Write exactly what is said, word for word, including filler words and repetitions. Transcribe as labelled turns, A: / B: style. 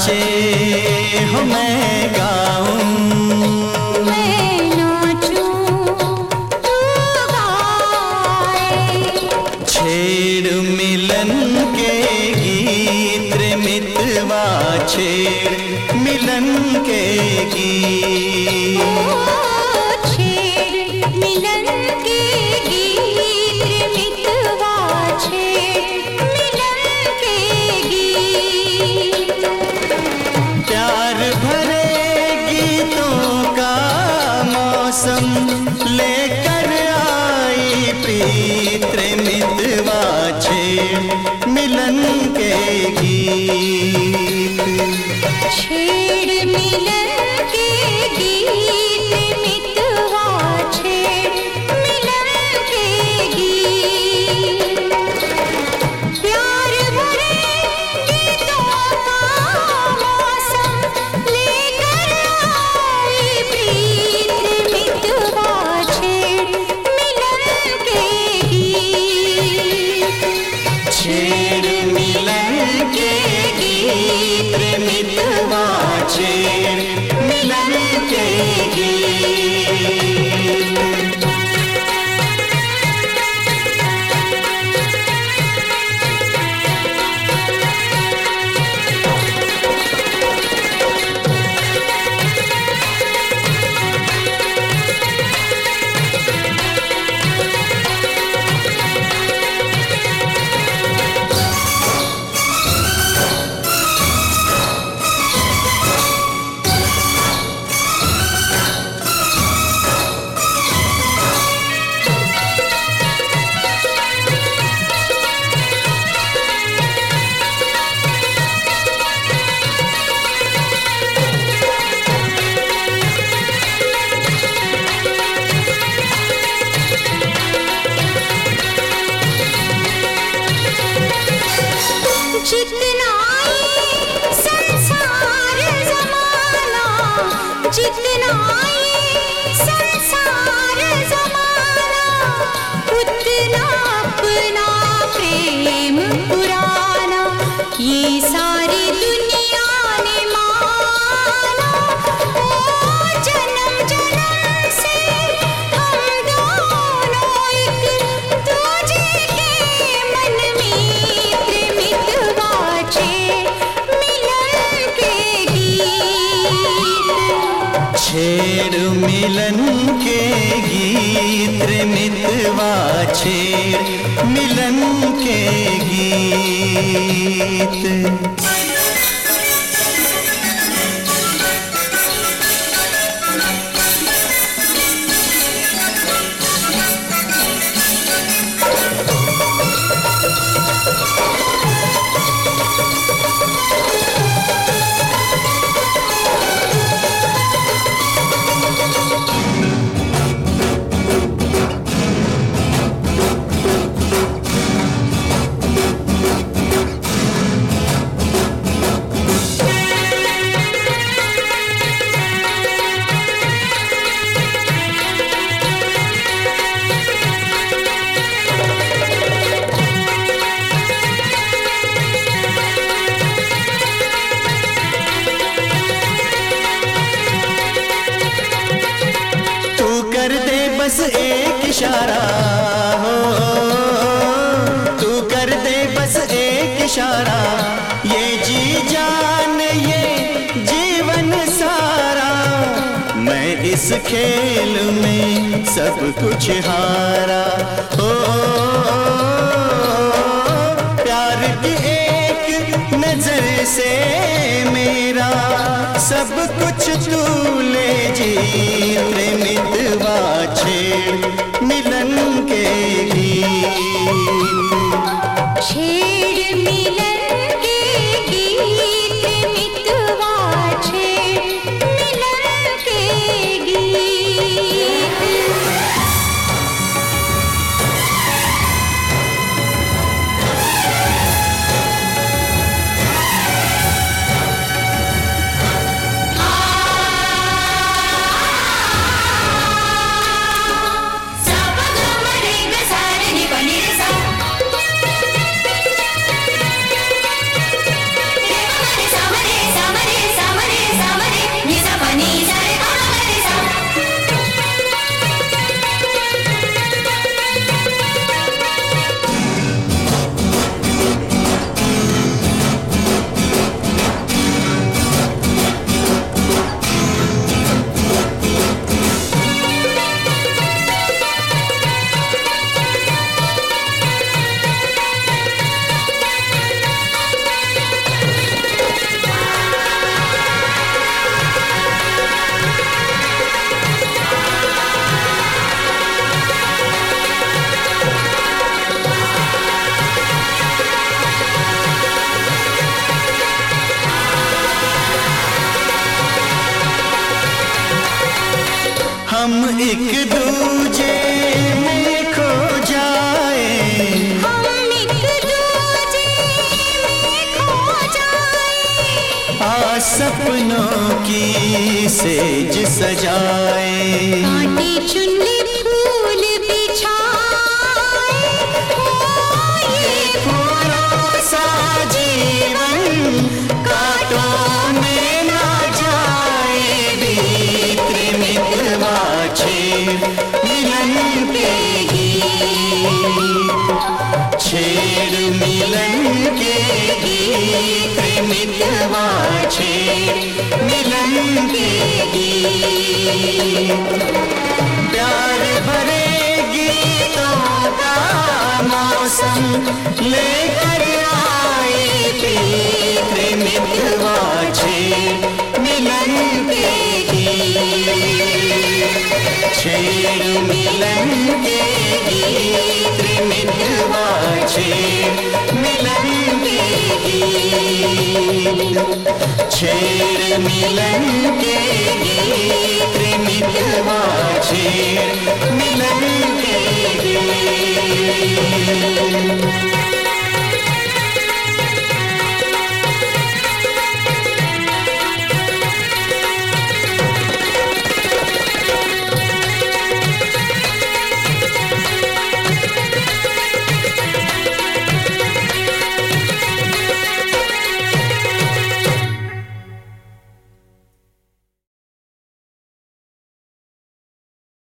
A: नाचे हो मैं गाऊं,
B: मैं नाचूं तू गाए।
A: छेड़ मिलन के गीत रे मितवा, छेड़ मिलन के गीत।
B: छेड़ मिलन के गीत रे मितवा, छेड़ मिलन के गीत।
A: प्यार भरे गीतों का मौसम लेकर आई प्रीत रे मितवा, छेड़ मिलन के गीत।
B: छेड़ मिलन के गीत रे मितवा, छेड़ मिलन के गीत। प्यार भरे गीतों का मौसम लेकर आई प्रीत रे मितवा, छेड़ मिलन के गीत।
A: छेड़ मिलन के गीत रे मितवा, छेड़ मिलन के गीत।
B: जितना ये संसार ज़माना, जितना ये संसार ज़माना, उतना अपना प्रेम पुराना ये सारी दुनिया ने माना। ओ जन्म जन्म से हम दोनों एक दूजे के मन मित्र मितवा, छेड़ मिलन के गीत।
A: छेड़ मिलन के गीत रे मितवा, छेड़ मिलन के गीत। बस एक इशारा हो, तू कर दे बस एक इशारा, ये जी जान ये जीवन सारा। मैं इस खेल में सब कुछ हारा हो, प्यार की एक नजर से मेरा सब कुछ तू ले जी रे मितवा, छेड़ मिलन के गीत।
B: छेड़ मिलन के गीत रे मितवा, छेड़ मिलन के गीत।
A: हम एक दूजे में खो जाए,
B: हम एक दूजे में खो जाए,
A: आ सपनों की सेज सजाए,
B: कांटे चुनरी फूल बिछाए, हो ये
A: फूलों सा जीवन कांटों में ना जाए, बीत मितवा छेड़ मिलन के गीत, छेड़ मिलन के गीत मितवा छेड़ मिलन के गीत, प्यार भरे गीतों का मौसम लेकर आए, प्रीत मितवा छेड़ मिलन के गीत, छेड़ मिलन के गीत मितवा छेड़ मिलन के गीत, छेड़ मिलन के गीत मितवा छेड़ मिलन के गीत।